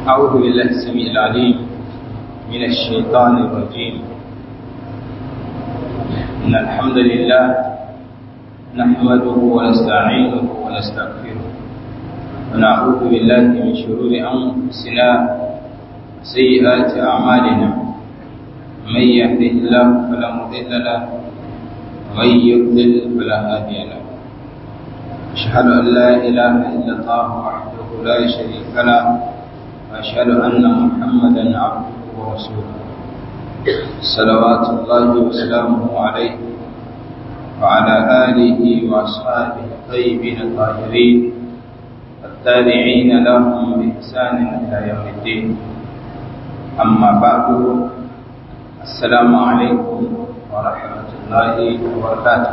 أعوذ بالله السميع العليم من الشيطان الرجيم. إن الحمد لله نحمده ونستعينه ونستغفره ونعوذ بالله من شرور أنفسنا وسيئات أعمالنا. من يهده الله فلا مضل له ومن يضلل فلا هادي له. أشهد أن لا إله إلا الله وحده لا شريك له وأشهد أن محمدا عبده ورسوله صلوات الله وسلامه عليه وعلى آله وأصحابه الطيبين الطاهرين التابعين لهم بإحسان إلى يوم الدين. أما بعد، السلام عليكم ورحمة الله وبركاته.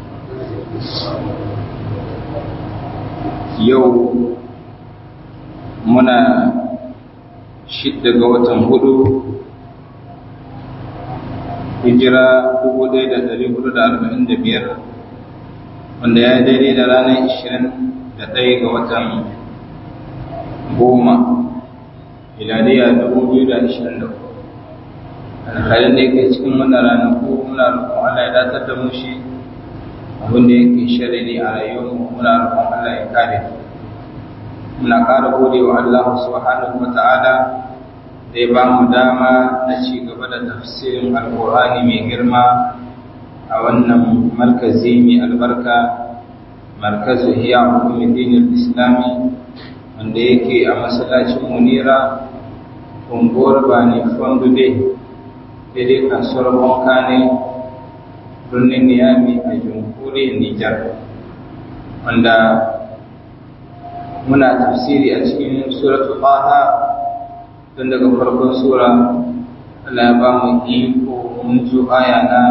yau muna 6 ga watan 4 hijira 1445 wanda ya daidai da ranar 21 ga watan 10 miladiya 2024. alhalin da yake cikin wannan ranaku muna roƙon Allah ya datar da mu shi abinda yake sharri a rayuwarmu muna roƙon Allah ya kare. Muna ƙara gode wa Allah subhanahu wata'ala da ya ba mu dama na ci gaba da tafsirin Alƙur'ani mai girma a wannan markazi mai albarka, markazu Ihya Ulumuddin Islami, wanda yake a masallacin Munira, unguwar Bani Fondude, daidai kasuwar Bonkane, birnin Niyami a jamhuriyar Nijar, wanda muna tafsiri a cikin suratul Taha tun daga farkon sura. Allah ya ba mu iko mun zo aya na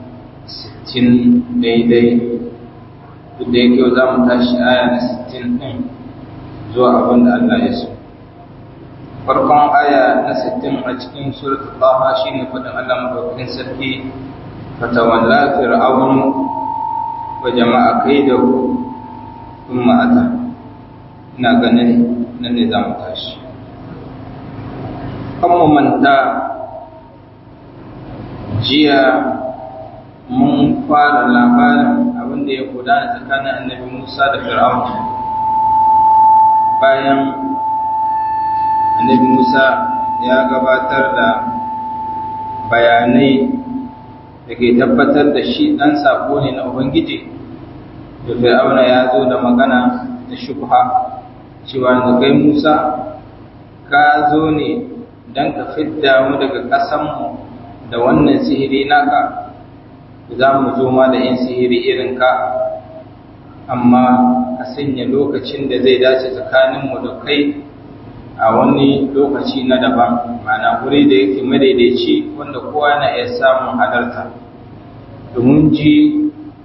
60 daidai, duk da yake za mu tashi aya na 60 din zuwa abin da Allah ya so. Farkon aya na 60 a cikin suratul Taha shine faɗin Allah madaukakin sarki, fatawalla fir'aunu wa jama'a kaidahu thumma ata. Ina ganin nan ne za mu tashi. Kan mu manta jiya mun fara labarin abin da ya gudana tsakanin annabi Musa da Fir'aun. Bayan annabi Musa ya gabatar da bayanai da ke tabbatar da shi ɗan saƙo ne na Ubangiji, da Fir'auna ya zo da magana da shubha cewa da kai Musa ka zo ne don ka fidda mu daga ƙasanmu da wannan sihiri naka, za mu zo ma da yin sihiri irin ka, amma ka sanya lokacin da zai dace tsakaninmu da kai a wani lokaci na daban, ma'ana wuri da yake madaidaici wanda kowa na iya samun halarta. Domin ji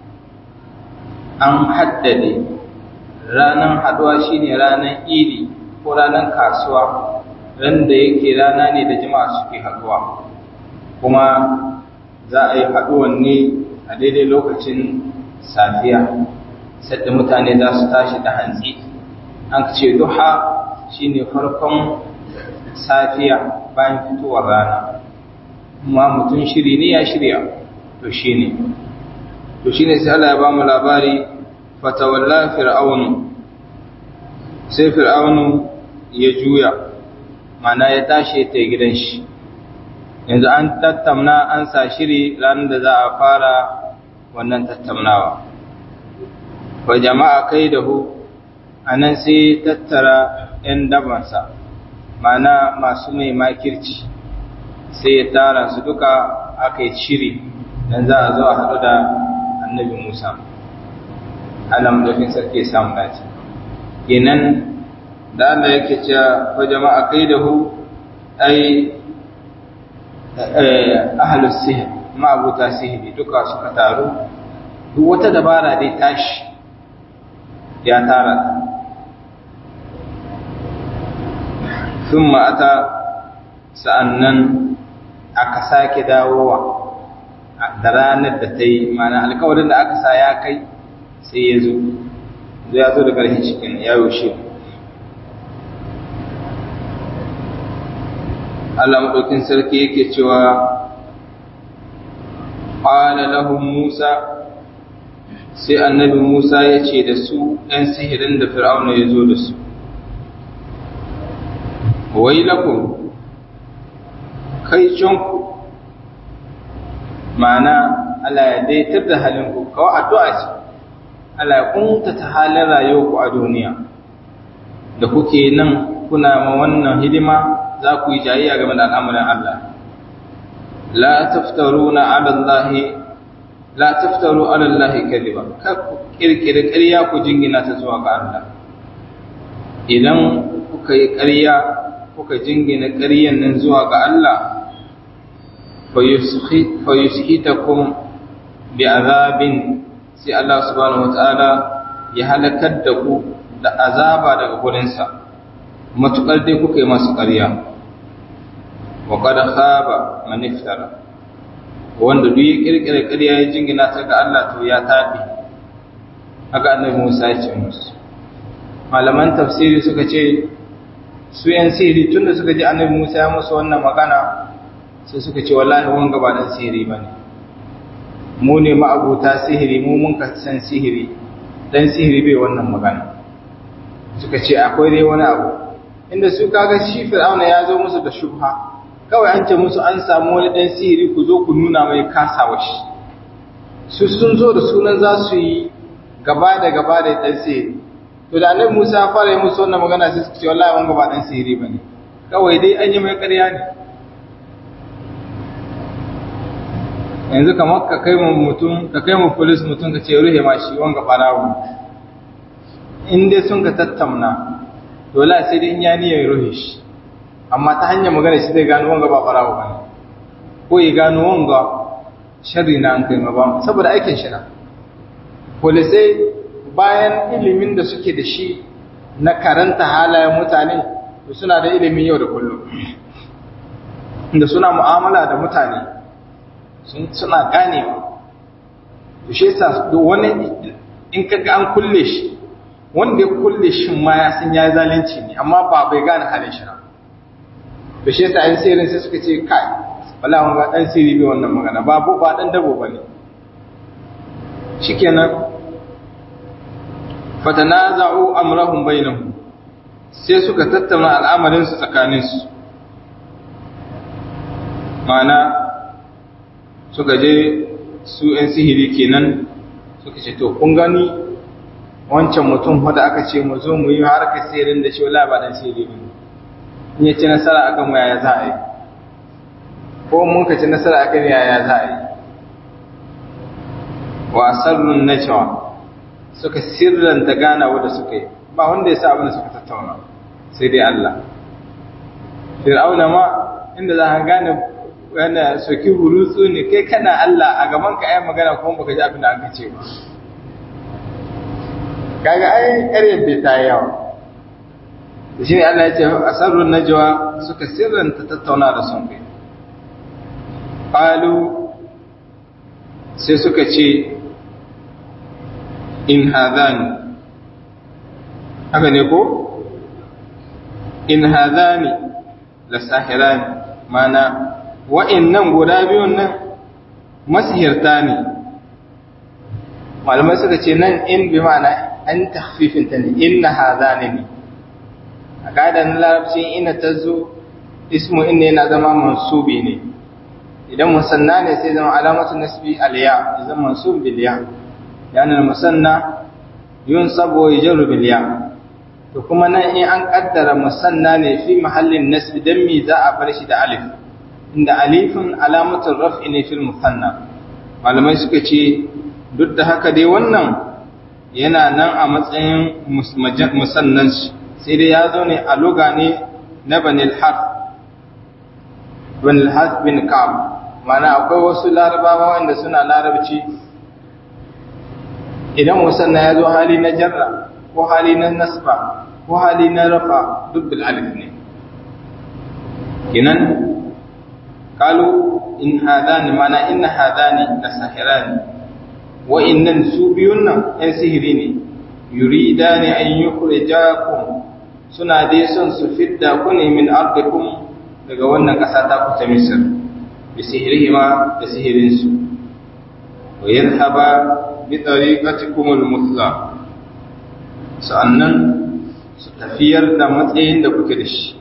an haddade ranar haduwa shine ranar idi ko ranar kasuwa, ran da yake rana ne da jama'a suke haduwa, kuma za a yi haduwan ne a daidai lokacin safiya sadda mutane za su tashi da hantsi. An ce duha shine farkon safiya bayan fitowar rana, kuma mutum shiri ne ya shirya to shine sai Allah ya ba mu labari, fatawalla fir'aunu, sai fir'aunu ya juya, mana ya tashi ta gidan shi. Yanzu an tattamna, an sa shiri ranar da za a fara wannan tattamnawa. Wa jama'a kai da hu, a nan sai tattara ‘yan dabansa, mana masu mai makirci, sai ya tara su duka aka yi shiri don za a zo a haɗu da annabi Musa. Allah madaukin sarki ya samu dace. Kenan da Allah yake cewa fa jama'a kaidahu ai ahlus sihr, ma abuta sihiri duka suka taru, duk wata dabara dai tashi ya tara ta. Thumma ata, sa'annan aka sake dawowa da ranar da ta yi, mana alkawarin da aka sa ya kai, sai ya zo da ƙarfin cikin ya yaushe. Allah madaukin sarki yake cewa qala lahum Musa, sai annabi Musa ya ce da su ɗan sihirin da Fir'auna ya zo da su, wailakum, kai canku, ma'ana Allah ya daitar da halinku, kawai addu'a ce, Allah ya kuntata halin rayuwarku a duniya, da kuke nan kuna ma wannan hidima za ku yi jayayya game da al'amuran Allah. La taftaru ala Allah kadiba, kar ku kirkiri ƙarya ku jingina ta zuwa ga Allah. Idan kuka yi ƙarya kuka jingina ƙaryan nan zuwa ga Allah, fa yushitakum bi azabin, sai Allah subhanahu wataala ya halakar da ku da azaba daga gurinsa, matukar dai kuka yi masu ƙarya. Wa qad khaba man iftara, wanda duk ya kirkira ƙarya ya jingina ta ga Allah to ya tabi. Haka annabi Musa ya ce musu. Malaman tafsiri suka ce su yan sihiri tunda suka ji annabi Musa ya musu wannan magana sai suka ce wallahi wanga ba dan sihiri bane, mu ne ma'abuta sihiri, mu mun ka san sihiri, dan sihiri bai wannan magana. Suka ce akwai dai wani abu, inda su kaga shi Fir'auna ya zo musu da shubha, kawai an ce musu an samu wani dan sihiri ku zo ku nuna mai kasawa shi. Su sun zo da sunan za su yi gaba da dan sihiri, to da annabi Musa ya fara yi musu wannan magana sai suka ce wallahi wanga ba dan sihiri bane, kawai dai an yi mai ƙarya ne. Yanzu kamar ka kai mu police mutum ka ce ruhe ma shi wanga barawo, in dai sun ka tattauna dole sai dai in ya niyyar ruhe shi, amma ta hanyar magana shi zai gano wanga ba barawo bane, ko ya gano wanga sharri na an kai ma ba, saboda aikin shi na. Polisai bayan ilimin da suke da shi na karanta halayen mutane, suna da ilimin yau da kullum, inda suna mu'amala da mutane suna ganewa. To shi yasa wani in kaga an kulle shi, wanda ya kulle shi ma ya san ya zalunci ne, amma ba bai gane halin shi na. To shi yasa ai sirrin sai suka ce kai wallahi mun ga dan sirri bai wannan magana, ba dan dabo bane. Shikenan fatanaza'u amrahum bainahum, sai suka tattauna al'amarin su tsakanin su, mana suka je su ‘yan sihiri kenan suka ce to kun gani wancan mutum wadda aka ce mu zo mu yi harkar sihirin da shi wala ba dan sihiri ne, in ya ci nasara akan mu yaya za a yi, ko mun ka ci nasara akan yaya za a yi. Wa sarrun najwa, suka sirranta ganawa da suka yi, ba wanda ya sa abin da suka tattauna sai dai Allah. Fir'auna ma inda za ka gane wanda soki burutsu ne, kai kana Allah a gaban ka ayi magana kuma baka ji abin da aka ce ba, kaga ai ƙaryar bai ta yawa. Shi ne Allah ya ce asarrun najwa, suka sirranta tattauna da sun kai. Qalu, sai suka ce in hadani, haka ne ko? In hadani la sahirani, mana wa'innan guda biyun nan masihirta ne. Malamai suka ce nan in bi ma'ana an tahfifinta ne, inna hadani ne. A ƙadan larabci ina ta zo ismu inna yana zama mansubi ne, idan musanna ne sai zama alamatu nasbi aliya, ya zama mansub bil ya, yana musanna yunsabu wa yajru bil ya. To kuma nan in an kaddara musanna ne fi mahallin nasbi, dan mi za a bar shi da alif, inda alifin alamatul raf'i ne fil musanna. Malamai suka ce duk da haka dai wannan yana nan a matsayin musannan shi, sai dai ya zo ne a luga ne na banil harf bin ka'ab. Mana akwai wasu larabawa wanda suna larabci, idan musanna ya zo hali na jarra ko hali na nasba ko hali na rafa duk bil alif ne. Kinan kalu in hadani, mana inna hadani la sahirani, wa innan su biyun nan ɗan sihiri ne, yuridani an yukhrijakum, suna dai son su fidda ku ne min ardikum daga wannan ƙasa ta kuta Misir bi sihirihima da sihirinsu wa yadhhaba bi tariqatikum al-muthla sa'annan su tafiyar da matsayin da kuke da shi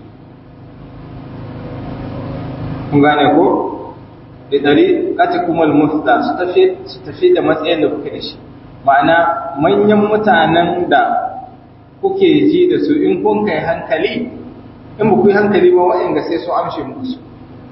kun gane ko bi tariqatikum al-muthla su tafi da matsayin da kuke da shi ma'ana manyan mutanen da kuke ji da su in kun kai hankali in ba ku yi hankali ba wa'in ga sai su amshe muku su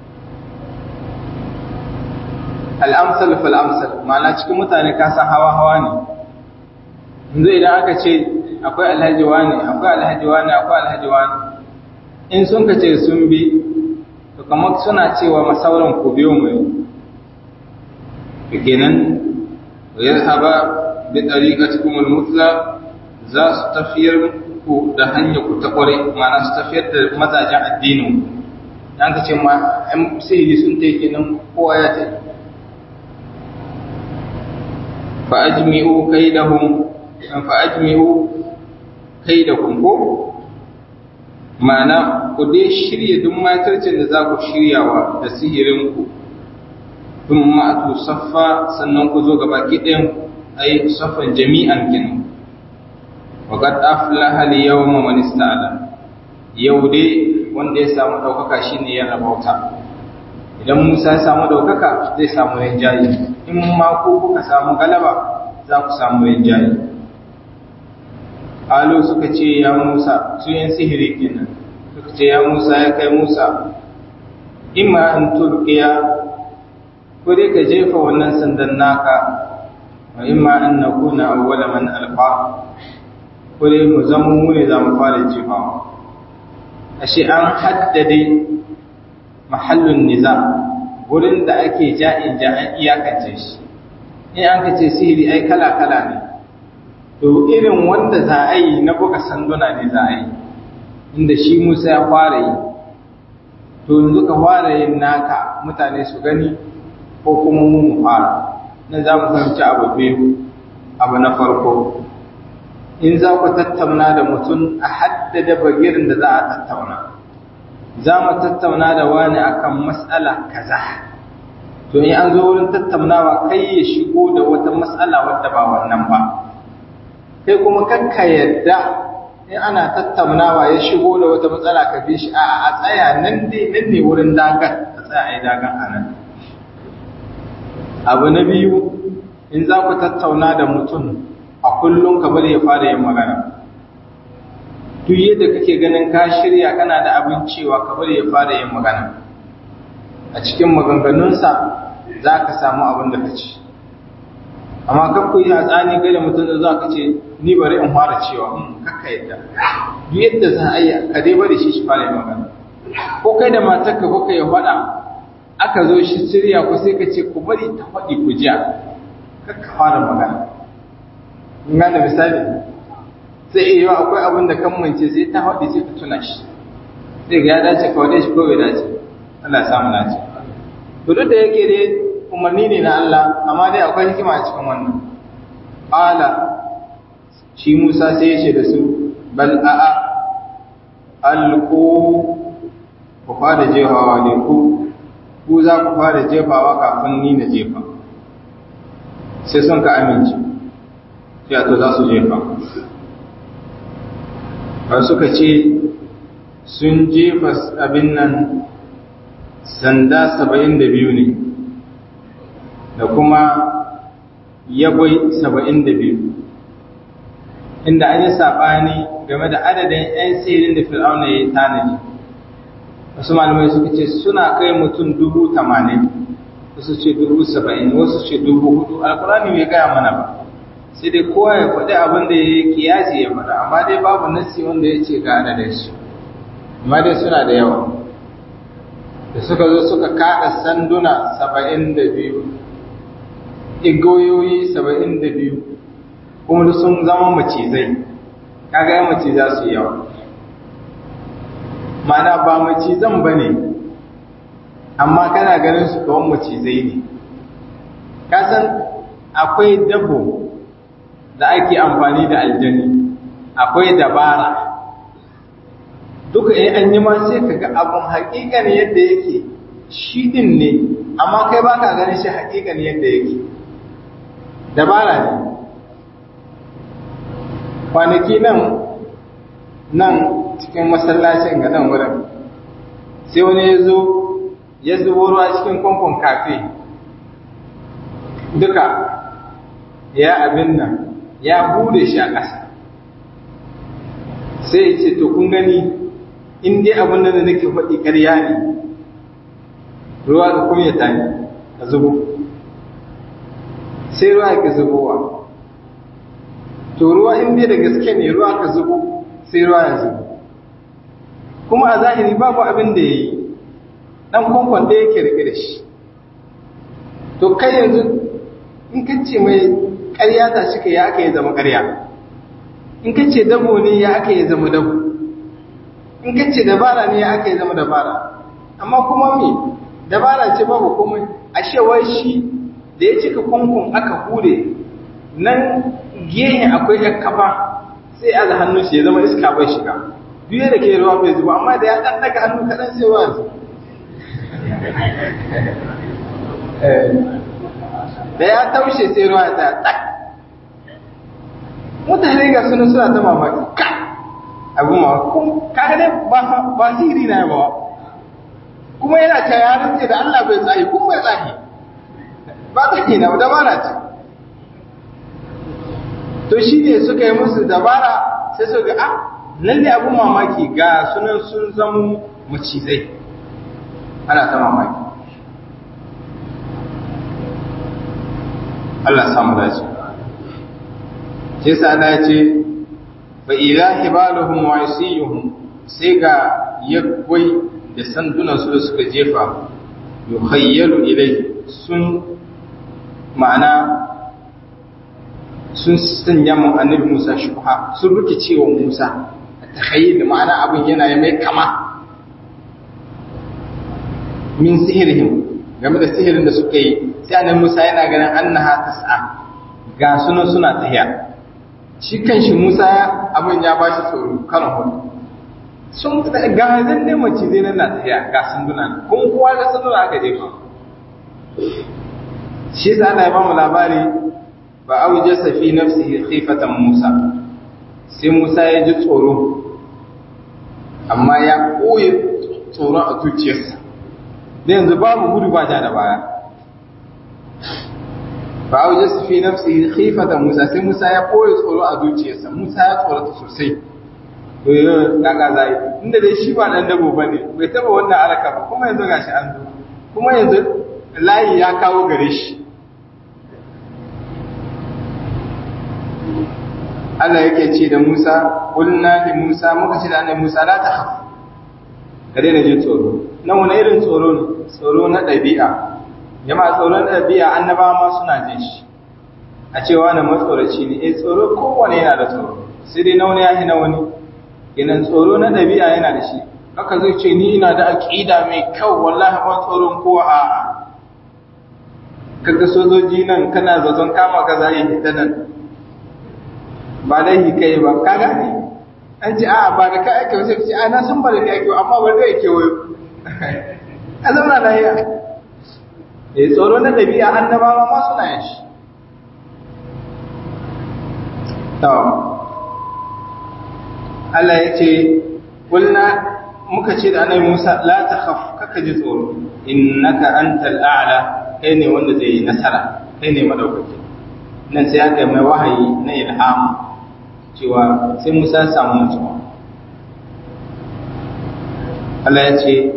al'amsal fal'amsal ma'ana cikin mutane ka san hawa-hawa ne yanzu idan aka ce akwai alhaji wani akwai alhaji wani akwai alhaji wani in sun ka ce sun bi to kamar suna cewa masauran ku biyo mai kenan yadhhaba bi tariqatikum al-mutla za su tafiyar ku da hanyar ku ta kware ma'ana su tafiyar da mazajen addinin dan ka ce ma an sihiri sun tai kenan kowa ya tai fa ajmi'u kaidakum ko ma'ana ku dai shirye duk matarcin da za ku shiryawa da sihirin ku thumma atu saffa sannan ku zo gaba kiɗayan ai saffan jami'an kin wa qad aflaha al-yawma man ista'ala yau dai wanda ya samu daukaka shine ya rabauta idan Musa ya samu daukaka zai samu rinjaye in ma ku kuka samu galaba za ku samu rinjaye Alu suka ce ya Musa su yin sihiri kenan suka ce ya Musa ya kai Musa imma an tulqiya ko dai ka jefa wannan sandan naka wa imma an nakuna awwala man alqa ko dai mu zama mu ne za mu fara jefawa ashe an haddade mahallun niza wurin da ake ja'in ja'an iyakance shi in an ka ce sihiri ai kala-kala ne to irin wanda za a yi na buga sanduna ne za a yi inda shi Musa ya fara yi to yanzu ka fara yin naka mutane su gani ko kuma mu fara nan za mu fahimci abu biyu abu na farko in za ku tattauna da mutum a haddada bagirin da za a tattauna za mu tattauna da wani akan matsala kaza to in an zo wurin tattaunawa kai ya shigo da wata matsala wadda ba wannan ba kai kuma kakka yadda in ana tattaunawa ya shigo da wata matsala ka bi shi a tsaya nan ne wurin dagar a tsaya a yi dagar a nan abu na biyu in za ku tattauna da mutum a kullum ka bari ya fara yin magana duk yadda kake ganin ka shirya kana da abin cewa ka bari ya fara yin magana a cikin maganganunsa za ka samu abin da ka ci amma kan ku yi hatsani kai da mutum da za ka ce ni bari in fara cewa kakka yadda duk yadda za a yi ka dai bari shi fara yin magana ko kai da matarka ko kai ya faɗa aka zo shi shirya ku sai ka ce ku bari ta faɗi ku jiya kakka fara magana in gane misali sai iya yiwa akwai abin da kan mance sai ta faɗi sai ka tuna shi sai ga ya dace ka wade shi ko bai dace Allah samu nace to duk da yake dai umarni ne na Allah amma dai akwai hikima a cikin wannan ala shi Musa sai ya ce da su bal a'a alqu ku fara jefawa ne ku za ku fara jefawa kafin ni na jefa sai sun ka amince sai to za su jefa ba suka ce sun jefa abin nan sanda 72 ne da kuma yagwai 72 inda an yi saɓani game da adadin 'yan sihirin da fir'auna ya yi tanadi wasu malamai suka ce suna kai mutum 80,000 wasu ce 70,000 wasu ce 4,000 alkurani bai gaya mana ba sai dai kowa ya faɗi abin da ya yi kiyasi ya faɗa amma dai babu nasi wanda ya ce ga adadin su amma dai suna da yawa da suka zo suka kaɗa sanduna 72 igoyoyi 72 kuma sun zama macizai kaga yan maciza su yawa mana ba macizan ba ne amma kana ganin su kawon macizai ne kasan akwai dabo da ake amfani da aljani akwai dabara duka an yi ma sai ka ga abun haƙiƙan yadda yake shi din ne, amma kai ba ka ganin shi haƙiƙan yadda yake. Dabara ne. Kwanaki nan cikin masallacin ga nan wurin, sai wani ya zubo ruwa cikin famfon kafe, duka ya abin nan ya bude shi a ƙasa. Sai ya ce, to kun gani, in dai abin da nake faɗi ƙarya ne, ruwa ka kumyata ne ka zubo. Sai ruwa ka zubowa. To ruwa in dai da gaske ne ruwa ka zubo, sai ruwa ya zubo. Kuma a zahiri babu abin da ya yi, ɗan kwankwan da yake rike da shi. To kai yanzu in ka ce mai ƙarya ta shi ka ya aka yi zama ƙarya, in ka ce dabo ne ya aka yi zama dabo, in ka ce dabara ne ya aka yi zama dabara. Amma kuma me dabara ce babu komai, ashe wai shi da ya cika kwankwan aka hure nan gehen akwai ‘yan kafa, sai a hannun shi ya zama iska bai shiga, biyu da ke ruwa bai zuba, amma da ya ɗan daga hannu kaɗan sai ruwa zuba. Da ya taushe sai ruwa ta tak. Mutane ga suna ta mamaki, ka abu ma kaga dai ba sihiri na ba, kuma yana ta yaran ce da Allah bai tsahi, kuma bai tsahi ba tsahi na dabara ce. To shi ne suka yi musu dabara, sai su ga lalle abun mamaki ga sunan sun zamo macizai, ana ta mamaki. Allah samu dace. Sai sa da ce fa ila hibaluhum wa isiyuhum, sai ga yakwai da sandunan su suka jefa, yukhayyalu ilai, sun ma'ana sun sanya mu annabi Musa shubha, sun ruke cewa Musa takhayyul, ma'ana abin yana mai kama min sihirihim, game da sihirin da suka yi. Sai annabi Musa yana ganin annaha tas'a, ga sunan suna tahiya. Shi kanshi Musa abin ya bashi tsoro kan hudu. Sun ga zan ne mace zai nan na tahiya ga sanduna, kuma kowa da sanduna aka jefa. Shi sa Allah ya ba mu labari, ba aujasa fi nafsihi khifatan Musa. Sai Musa ya ji tsoro, amma ya koyi tsoron a zuciyarsa. Da yanzu babu gudu ba ja da baya. Ba aujasa fi nafsihi khifatan Musa, sai Musa ya koyi tsoro a zuciyarsa. Musa ya tsorata sosai. Kaka zai, inda dai shi ba dan dabo bane, bai taba wannan alaka ba, kuma yanzu gashi an zo. Kuma yanzu layi ya kawo gare shi. Allah yake ce da Musa, qulna li Musa, muka ce da annabi Musa, la takhaf, ka daina jin tsoro. Nan wani irin tsoro ne? Tsoro na ɗabi'a. Jama'a, tsoron ɗabi'a annabawa ma suna jin shi. A cewa na matsoraci ne, tsoro kowane yana da tsoro, sai dai na wani ya na wani. Kenan tsoro na ɗabi'a yana da shi. Haka zai ce ni ina da aqida mai kyau, wallahi ba tsoron kowa a'a. Kaga sojoji nan kana zaton kama ka zai hita nan. Ba dai kai ba, ka gane? An ce a'a ba da ka aike wasu ce a na san ba da ka aike, amma ba da yake wayo. A zauna lafiya. Tsoro na ɗabi'a annabawa ma suna yin shi. Allah ya ce, "Kulna muka ce da annabi Musa, la takhaf, kaka ji tsoro, innaka antal a'la, kai ne wanda zai yi nasara, kai ne madaukaki." Nan sai aka mai wahayi na ilhama cewa sai Musa ya samu mutuwa. Allah ya ce,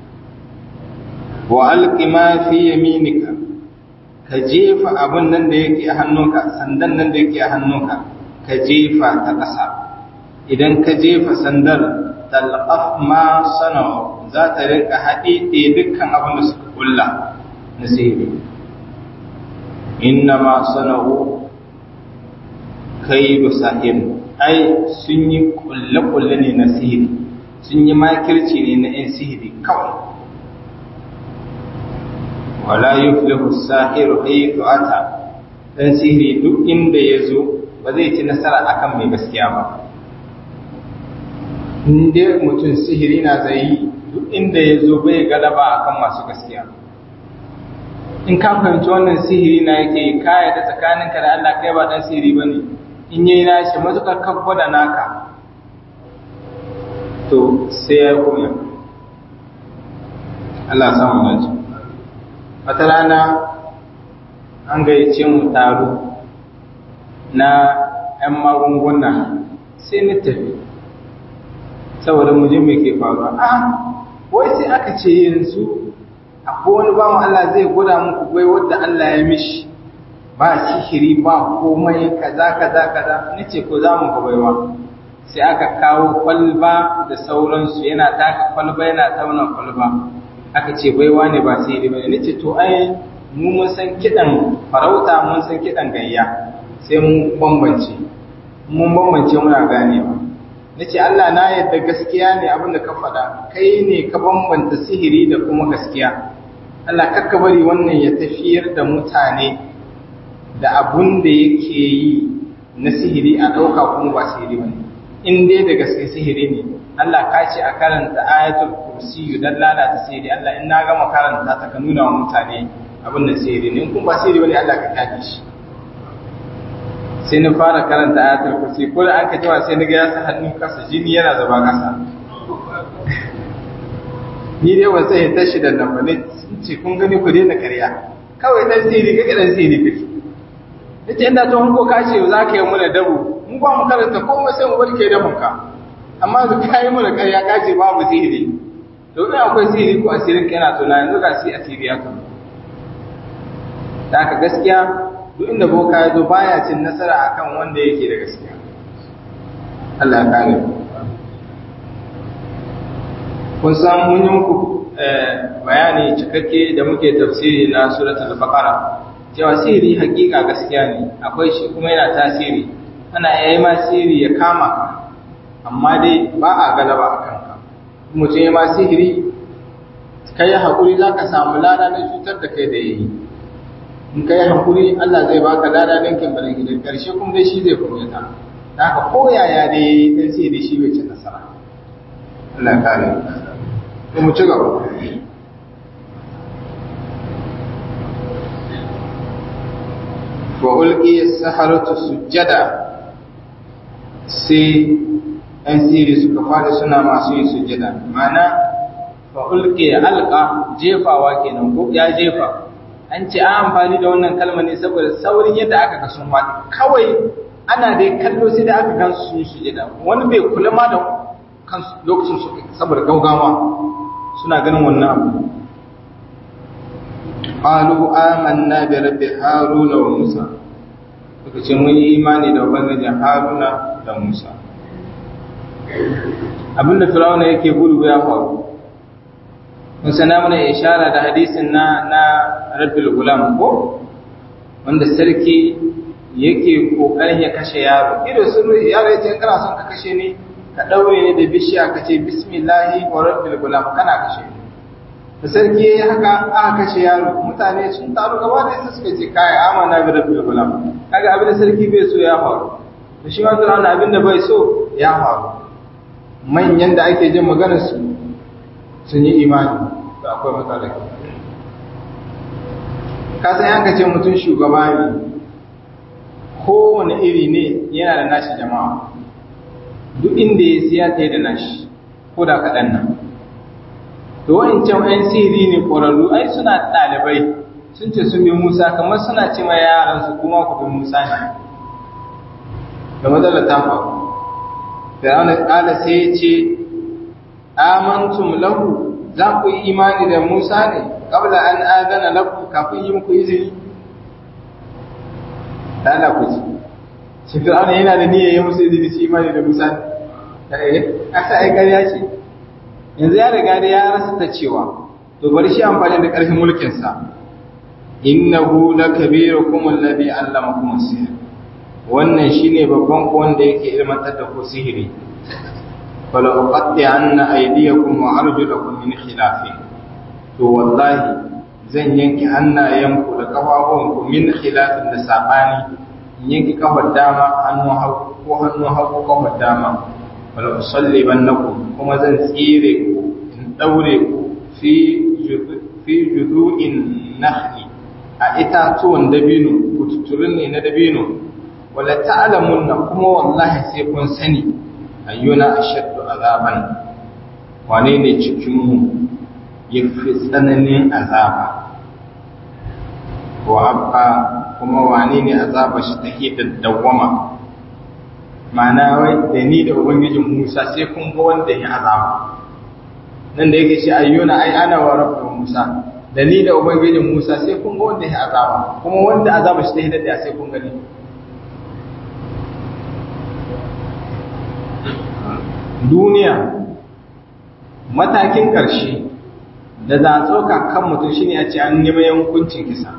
"Wa alqi ma fi yaminika." Ka jefa abin nan da yake a hannunka, sandan nan da yake a hannunka, ka jefa ta ƙasa. Idan ka jefa sandar, talqaf ma sana'u, za ta rinka haɗe dukkan abin da suka kulla na sihiri. Inna ma sana'u kaidu sahir, ai sun yi kulle-kulle ne na sihiri, sun yi makirci ne na 'yan sihiri kawai. Wala yuflihu sahiru haythu ata, dan sihiri duk inda yazo ba zai ci nasara akan mai gaskiya ba. inda mutum sihiri na zai duk inda ya zo bai galaba akan masu gaskiya. In ka fahimci wannan sihiri na yake kaya da tsakaninka da Allah kai ba dan sihiri bane, in yayi nashi matukar ka gwada naka to sai ya koya. Allah samu dace. Wata rana an gayyace mu taro na 'yan magunguna sai ni tafi saboda mu je me ke faruwa. Wai sai aka ce yanzu akwai wani bawan Allah zai gwada muku bai wadda Allah ya mishi ba sihiri ba komai kaza kaza kaza. Nace ko za mu ga baiwa. Sai aka kawo kwalba da sauransu, yana taka kwalba yana tauna kwalba. Aka ce baiwa ne ba sihiri bane. Nace to ai mu mun san kidan farauta, mun san kidan gayya, sai mun bambance muna ganewa. Nace Allah na yadda gaskiya ne abin da ka faɗa, kai ne ka bambanta sihiri da kuma gaskiya. Allah kakka bari wannan ya tafiyar da mutane da abun da yake yi na sihiri a ɗauka kuma ba sihiri bane. In dai da gaske sihiri ne, Allah ka ce a karanta ayatul kursi dan lalata sihiri. Allah in na gama karanta ta ka nuna wa mutane abin da sihiri ne, in kun ba sihiri bane Allah ka kaji shi. Sai na fara karanta ayatul kursi, ko da aka jawa sai na ga ya sa hannu kasa, jini yana zuba kasa. Ni dai ban sai tashi da nan bane, ce kun gani ku daina ƙarya, kawai dan sihiri kake dan sihiri kake. Nace inda to ko ka ce za ka yi mana dabo, mun ba mu karanta komai sai mu barke da munka. Amma da kai mana ƙarya ka ce babu sihiri. To ina akwai sihiri ko asirin ka yana tona yanzu ga sai asiri ya kan. Da haka gaskiya duk inda boka ya zo baya cin nasara akan wanda yake da gaskiya. Allah ya kare mu. Kun san mun yi muku bayani cikakke da muke tafsiri na suratul baqara cewa sihiri hakika gaskiya ne, akwai shi kuma yana tasiri. Ana yayi ma sihiri ya kama ka, amma dai ba a galaba akan ka. Mutum ya ma sihiri kai hakuri zaka samu lada na cutar da kai da yayi. In kai hakuri Allah zai baka lada dinkin bare gidan karshe kuma dai shi zai kunyata. Haka ko yaya dai dan sihiri shi bai ci nasara. Allah ya kare mu. Mu ci gaba. Wa ulqiya as-saharatu sujjada, sai an siri suka fara suna masu yin sujjada. Ma'ana fa ulqiya alqa jefawa kenan ko ya jefa. An ce an amfani da wannan kalma ne saboda saurin yadda aka kasu ma kawai ana dai kallo sai da aka gansu sun sujjada. Wani bai kula ma da kansu lokacin su saboda gaugawa suna ganin wannan abu. Qalu amanna bi rabbi haruna wa musa, suka ce mun yi imani da ubangijin haruna da musa. Abinda firawuna yake gudu ya faru. Mun sana mana ishara da hadisin na rabbil gulam ko wanda sarki yake kokarin ya kashe yaro. Ido sun yaro yace kana son ka kashe ni, ka daure ne da bishiya ka ce bismillahi wa rabbil gulam kana kashe ni. Da sarki yayi haka aka kashe yaro, mutane sun taru gaba da su suka ce kai amana bi rabbil gulam. Kaga abin da sarki bai so ya faru, to shi ma Fir'aun abin da bai so ya faru. Manyan da ake jin maganar su sun yi imani, da akwai matsala. Ka san yanka ce mutum shugaba ne, kowane iri ne yana da nashi jama'a. Duk inda ya siya ta yi da nashi, ko da kaɗan nan. Da wa'incan ‘yan sihiri ne ƙwararru, ai suna ɗalibai, sun ce sun bi Musa, kamar suna ce ma yaransu kuma ku bi Musa ne. Da matsalar ta faru. Da ranar ƙala sai ya ce, amantum lahu, za ku yi imani da Musa ne, ƙabla an adana lahu kafin yi muku izini. Da Allah ku ji. Shi Fir'auna yana da niyyar yi musu izini su imani da Musa ne. Asa ai ƙarya ce. Yanzu ya riga da ya rasa ta cewa, to bari shi amfani da ƙarfin mulkinsa. Innahu lakabirukum alladhi allamakum as-sihr. Wannan shine babban ku wanda yake ilmantar da ku sihiri. Fala uqatti anna aydiyakum wa arjulakum min khilafin. To wallahi zan yanke hannayenku da kafafunku min khilafin da sabani. In yanke kafar dama hannu hagu ko hannu hagu kafar dama. wala usallibannakum kuma zan tsire ku in daure ku fi judu'in nakhli a itatuwan dabino kututurin ne na dabino wala ta'lamunna kuma wallahi sai kun sani ayyuna ashaddu azaban wane ne cikin mu yafi tsananin azaba wa abqa kuma wane ne azaba shi take daddawama ma'ana wai da ni da ubangijin Musa sai kun ga wanda ya azaba nan da yake shi ayyuna ai ana wa rabbu Musa da ni da ubangijin Musa sai kun ga wanda ya azaba kuma wanda azaba shi take daddaya sai kun gani duniya matakin ƙarshe da za a tsoka kan mutum shine a ce an nemi yankuncin kisa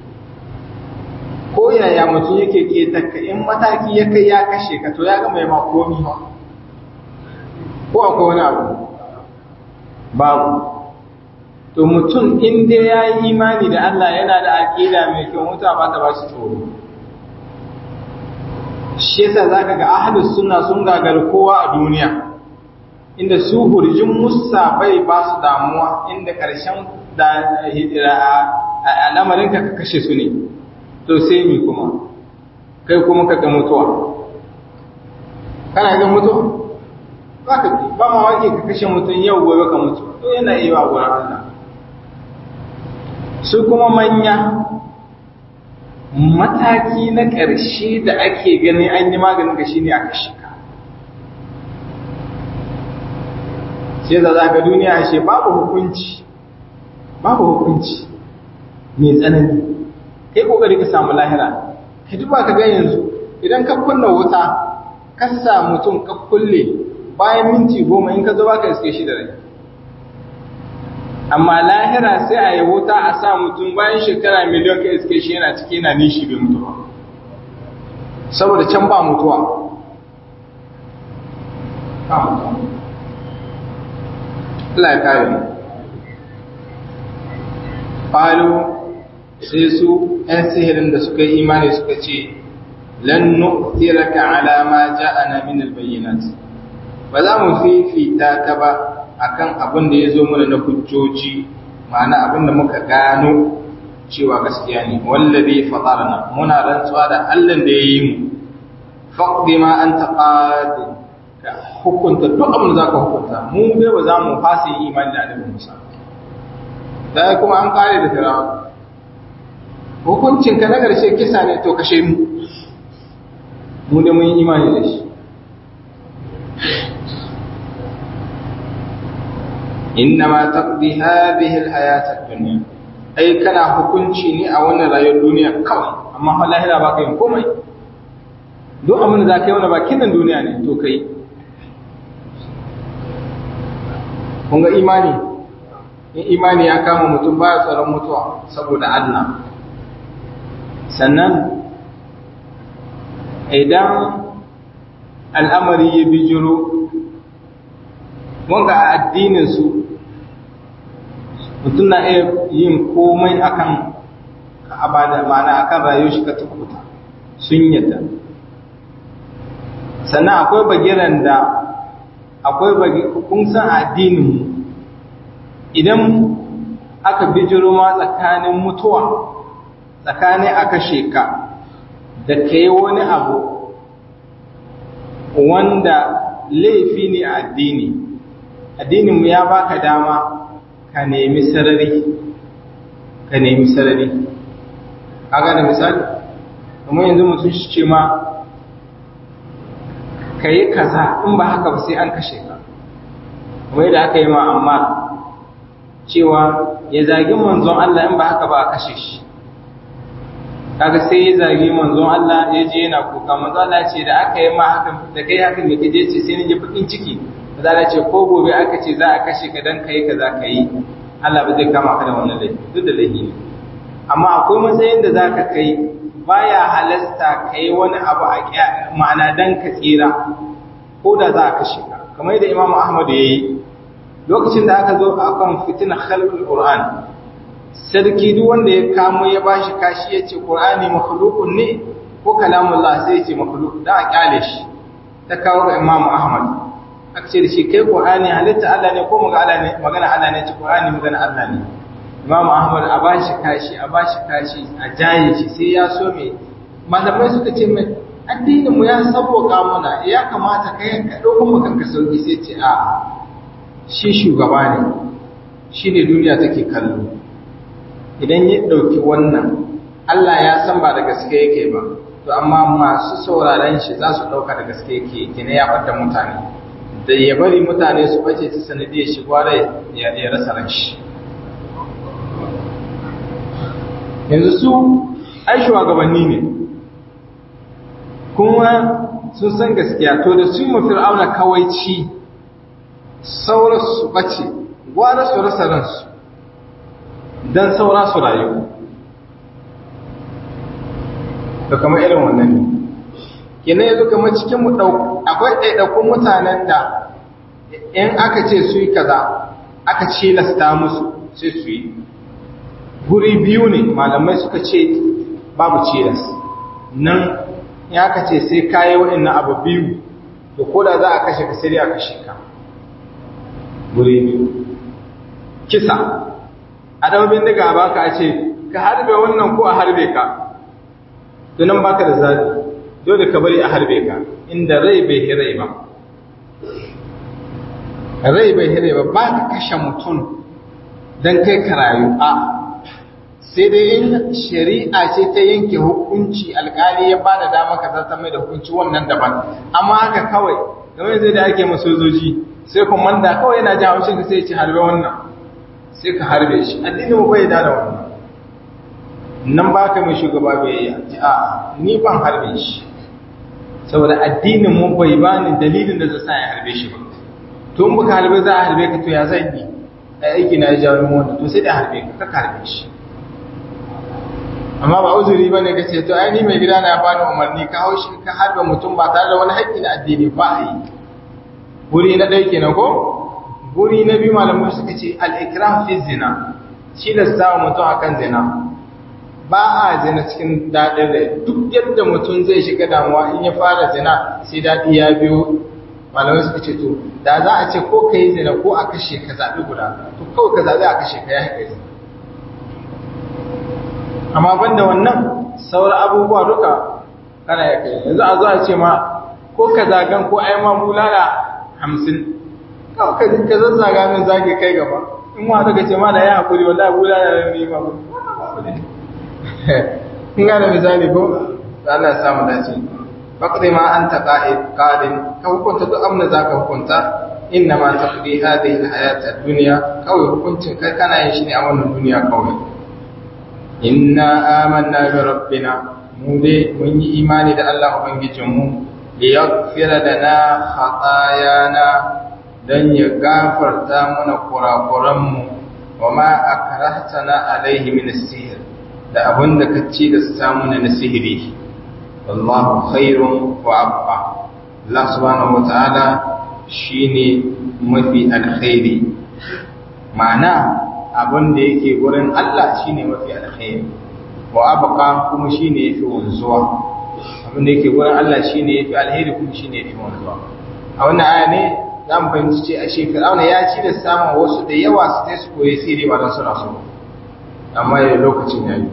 ko yaya mutum yake ƙetarka in mataki ya kai ya kashe ka to ya gama ya makomi ba ko akwai wani abu babu to mutum inda ya yi imani da Allah yana da aƙida mai kyau mutuwa ba ta ba shi tsoro shi yasa za ka ga ahlus sunna sun gagari kowa a duniya inda su hurjin musa bai ba su damuwa inda ƙarshen da al'amarin ka kashe su ne to sai mi kuma kai kuma ka ga mutuwa kana ga mutuwa ba ma wake ka kashe mutum yau gobe ka mutu to yana iya wa gurin Allah su kuma manya mataki na ƙarshe da ake ganin an yi maganin ga shi ne a kashe ka sai za ga duniya ashe babu hukunci mai tsanani kai kokari ka samu lahira ka duba ka ga yanzu idan ka kunna wuta ka sa mutum ka kulle bayan minti 10 in ka zo baka iske shi da rai amma lahira sai a yi wuta a sa mutum bayan shekara miliyon ka iske shi yana ciki yana nishi bai mutu ba saboda can ba mutuwa Allah ya kare mu qalu sai su ‘yan sihirin da suka yi imani suka ce, Lan nu'tiraka ala ma ja'ana min albayyinat ba za mu fifita ka ba akan abin da ya zo mana na hujjoji ma'ana abin da muka gano cewa gaskiya ne wallazi fatarna muna rantsuwa da Allah da ya yi mu faqdi ma anta qad ka hukunta duk abin da zaka hukunta mu dai ba za mu fasa imani da Annabi Musa dai kuma an kare da Fir'aun hukuncin ka na ƙarshe kisa ne to kashe mu da mun yi imani da shi innama taqdi hadhihi alhayat ad-dunya ai kana hukunci ne a wannan rayuwar duniya kawai amma fa lahira ba kai komai duk abin da zaka yi wannan bakin nan duniya ne to kai kun ga imani ya kama mutum baya tsaron mutuwa saboda Allah sannan idan al'amari ya bijiro wanga a addininsu mutum na iya yin komai akan abada ma'ana akan rayuwar shi ka tukuta sun yadda sannan akwai bagiran da kun san addininmu idan aka bijiro ma tsakanin mutuwa tsakanin a kashe ka da ka yi wani abu wanda laifi ne a addininmu ya baka dama ka nemi sarari ka gane misali kuma yanzu mutum shi ce ma ka yi kaza in ba haka ba sai an kashe ka kuma yadda aka yi ma amma cewa ya zagi manzon Allah in ba haka ba a kashe shi kaga sai ya zagi manzon Allah ya je yana kuka manzon Allah ce da aka yi ma haka da kai hakan da kaje ce sai ni ji fadin ciki manzon Allah ce ko gobe aka ce za a kashe ka dan kai kaza kai Allah ba zai kama ka da wannan laifi duk da laifi ne amma akwai matsayin da zaka kai baya halasta kai wani abu a ma'ana dan ka tsira ko da za a kashe ka kamar da Imam Ahmad yayi lokacin da aka zo akan fitna khalqul Qur'an sarki duk wanda ya kamo ya bashi kashi ya ce Qur'ani makhluqun ne ko kalamullah sai ya ce makhluq da a kyale shi ta kawo ga Imam Ahmad aka ce da shi kai Qur'ani halitta Allah ne ko magana Allah ne ci Qur'ani magana Allah ne Imam Ahmad a bashi kashi a jaye shi sai ya so me malamai suka ce mai addinin mu ya saboka mana ya kamata kai ka dauko mu kanka sauki sai ce a shi shugaba ne shi ne duniya take kallo idan ya dauki wannan Allah ya san ba da gaske yake ba to amma masu sauraron shi za su dauka da gaske yake kina ya fadda mutane da ya bari mutane su bace ta sanadiyar shi gware ya rasa ran shi yanzu su ai shugabanni ne kuma sun san gaskiya to da su mu fir'auna kawaici saura su bace gwara su rasa ransu dan saura su rayu to kamar irin wannan ne kenan yanzu kamar cikin mu akwai ɗaiɗaikun mutanen da in aka ce su yi kaza aka cilasta musu sai su yi guri biyu ne malamai suka ce babu cilas nan ya ka ce sai kayi waɗannan abu biyu da koda za a kashe ka sai a kashe ka guri biyu kisa a daubin daga baka a ce ka harbe wannan ko a harbe ka tunan baka da zaɓi dole ka bari a harbe ka inda rai bai hirai ba ba ka kashe mutum don kai ka rayu a sai dai in shari'a ce ta yanke hukunci alkali ya bada dama ka zartar mai da hukunci wannan daban amma haka kawai game zai da ake masojoji sai komanda kawai yana ji haushin ka sai ya ci harbe wannan sai ka harbe shi addinin mu bai da wannan nan ba ka mai shugaba bai yi a ni ban harbe shi saboda addinin mu bai bani dalilin da zai sa ya harbe shi ba to in baka harbe za a harbe ka to ya zai yi aiki na ya jawo wanda to sai da harbe ka harbe shi amma ba uzuri bane kace to ai ni mai gida na bani umarni ka haushi ka harba mutum ba tare da wani haƙƙi na addini ba a yi guri na ɗaya kenan ko guri na biyu malamai suka ce al-ikram fi zina shi da sawa mutum akan zina ba a zina cikin daɗin rai duk yadda mutum zai shiga damuwa in ya fara zina sai daɗi ya biyo malamai suka ce to da za a ce ko ka yi zina ko a kashe ka zaɓi guda to kawai ka zaɓi a kashe ka ya haƙa zina amma banda wannan sauran abubuwa duka kana ya kai yanzu a zo a ce ma ko ka zagan ko ai ma bulala 50 kawai ka zazzaga min zage kai gaba in ma daga ce ma da ya hakuri wallahi bulala ne ma in ga da misali ko Allah ya samu dace faqdi ma anta qadin ka hukunta duk amna zaka hukunta inna ma taqdi hadhihi alhayat ad-dunya kawai hukuncin kai kana yin shi ne a wannan duniya kawai inna amanna bi rabbina mu dai mun yi imani da Allah ubangijinmu li yaghfira lana khatayana dan ya gafarta mana kurakuranmu wa ma akrahtana alaihi min as-sihr da abunda kace da samu na sihiri wallahu khairun wa abqa Allah subhanahu wa ta'ala shine mafi alkhairi ma'ana abin da yake gurin Allah shine mafi alkhairi wa abqa kuma shine yafi wanzuwa abin da yake gurin Allah shine yafi alkhairi kuma shine yafi wanzuwa a wannan aya ne zamu fahimci ce a Fir'auna ya ci da samun wasu da yawa su tai su koyi sirri ba dan suna so amma ya lokacin yayi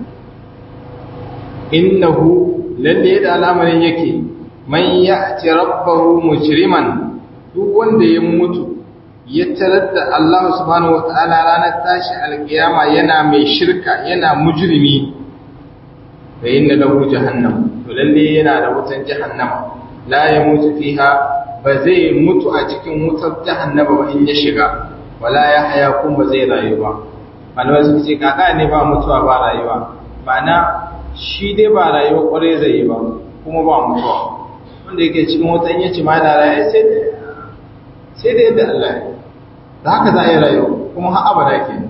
innahu lalle da al'amarin yake man ya'ti rabbahu mujriman duk wanda ya mutu ya tarar da Allah subhanahu wata'ala ranar tashi alkiyama yana mai shirka yana mujrimi fa inna lahu jahannam to lalle yana da wutan jahannama la yamutu fiha ba zai mutu a cikin wutar jahannama ba in ya shiga wala yahya kun ba zai rayu ba malamai suka ce kaka ne ba mutuwa ba rayuwa ma'ana shi dai ba rayuwa kwarai zai yi ba kuma ba mutuwa wanda yake cikin wutan yace ma da rayuwa sai da yadda Allah ya da haka za a yi rayuwa kuma har abada ke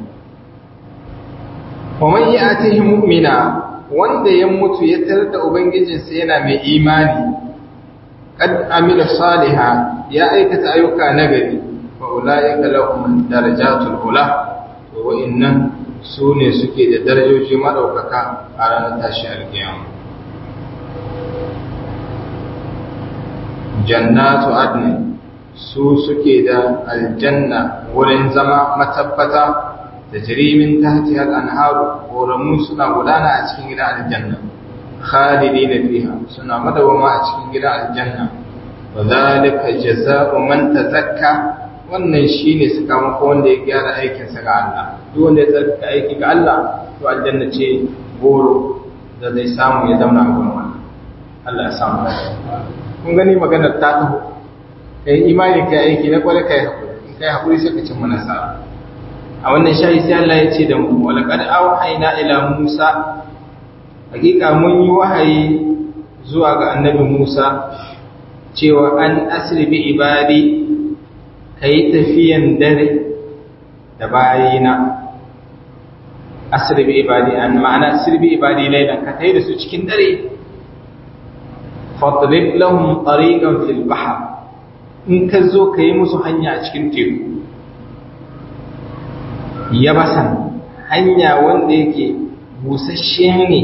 wa man ya'tihi mu'mina wanda ya mutu ya tarar da ubangijinsa yana mai imani kad amila salihan ya aikata ayyuka nagari fa ulaika lahum darajatul ula to wa'annan su ne suke da darajoji madaukaka a ranar tashi alkiyama jannatu adn su suke da aljanna wurin zama matabbata da jirimin tahti al-anharu koramu suna gudana a cikin gidan aljanna khalidina fiha suna madawama a cikin gidan aljanna wa zalika jazaa'u man tazakka wannan shine sakamako wanda ya gyara aikin sa ga Allah duk wanda ya tsarkake aiki ga Allah to aljanna ce goro da zai samu ya zauna a gurin Allah ya samu kun gani maganar ta taho kai imani kai aiki na kware kai hakuri sai ka cimma nasara a wannan shayi sai Allah ya ce da mu walaqad awhayna ila Musa hakika mun yi wahayi zuwa ga annabi Musa cewa an asri bi ibadi kai tafiyan dare da bayina asri bi ibadi an ma'ana asri bi ibadi laylan ka tayi da su cikin dare fadrib lahum tariqan fil bahr in ka zo ka yi musu hanya a cikin teku yabasan hanya wanda yake busasshe ne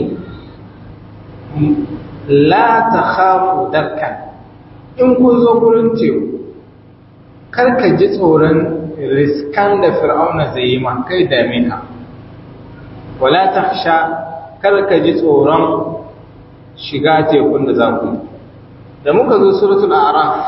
la ta khafu darkan in kun zo gurin teku karka ji tsoron riskan da fir'auna zai yi ma kai dame ka wala ta sha karka ji tsoron shiga tekun da za ku da muka zo suratul a'raf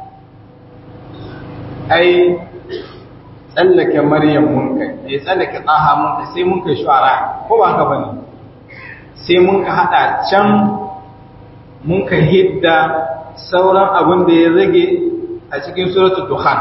ai tsallake maryam mun kai tsallake tsaha mun kai sai mun kai shu'ara ko ba haka bane sai mun ka hada can mun ka hidda sauran abin da ya rage a cikin suratul dukhan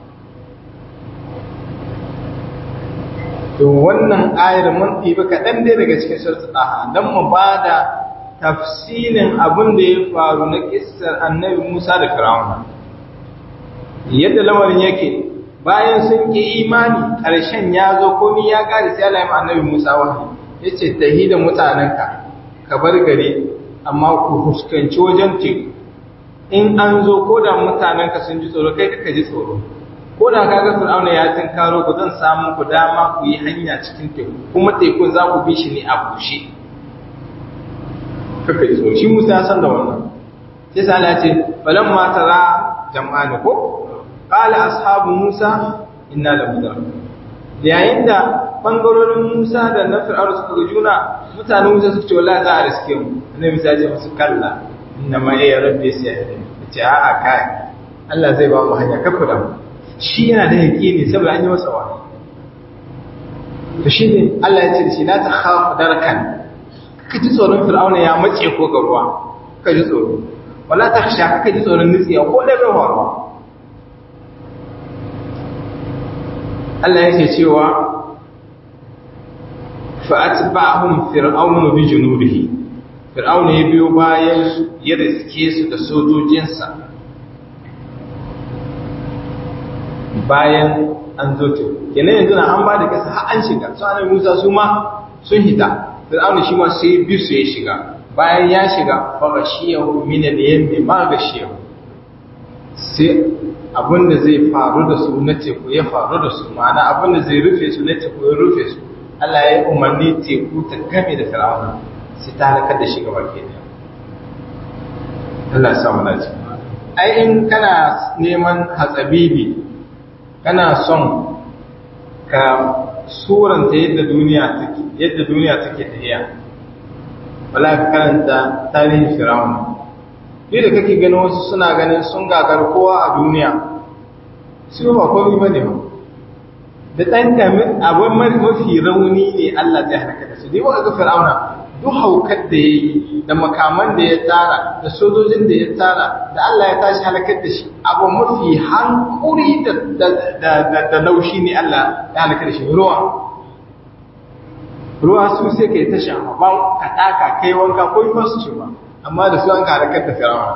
to wannan ayar mun ɗiba kaɗan dai daga cikin suratul tsaha don mu ba da tafsilin abin da ya faru na kissar annabi Musa da Fir'auna yadda lamarin yake bayan sun ki imani ƙarshen ya zo komai ya gari sai Allah ya annabi Musa wahayi yace tahi da mutanenka ka bar gari amma ku fuskanci wajen teku in an zo ko da mutanenka sun ji tsoro kai kaka ji tsoro ko da kaga Fir'auna ya tinkaro ku zan samu ku dama ku yi hanya cikin teku kuma tekun za ku bi shi ne a bushe kaka ji tsoro shi Musa ya san da wannan sai sai Allah ya ce falamma tara jam'ani ko qala ashabu Musa inna la mudrakun yayin da bangarorin Musa da na Fir'auna suka ga juna mutanen Musa suka ce wallahi za a riske mu annabi Musa ya ce musu kalla inna ma ya rabbi sai ce a'a kai Allah zai ba mu hanya kafa da mu shi yana da yaqini saboda an yi masa wahayi to shine Allah ya ce da shi la ta khafu darkan ka ji tsoron Fir'auna ya mace ko ga ruwa ka ji tsoro wala ta khsha ka ji tsoron nutsiya ko da bai faruwa Allah yake cewa fa'atba'ahum fir'aunu bi junudihi fir'aunu ya biyo bayan su ya riske su da sojojinsa bayan an zo to kenan yanzu na an ba da kasa har an shiga su annabi Musa su ma sun hita fir'aunu shi ma sai bi su ya shiga bayan ya shiga fa gashiyahu min al-yammi ma gashiyahu sai abinda zai faru da su na teku ya faru da su ma'ana abinda zai rufe su na teku ya rufe su Allah ya yi umarni teku ta game da fir'auna sai ta halakar da shi gaba ke Allah ya samu dace ai in kana neman hatsabibi kana son ka suranta yadda duniya take tafiya wala ka karanta tarihin fir'auna da kake ganin wasu suna ganin sun gagar kowa a duniya su ba komai ba ne ba da ɗan kamin abin mafi rauni ne Allah zai harka da su dai waka ga fir'auna duk haukar da ya yi da makaman da ya tara da sojojin da ya tara da Allah ya tashi halakar da shi abu mafi hankuri da laushi ne Allah ya halakar da shi ruwa su sai ka yi ta sha ba ka taka kai wanka ko yi masu ce ba amma da su an karakar da firawa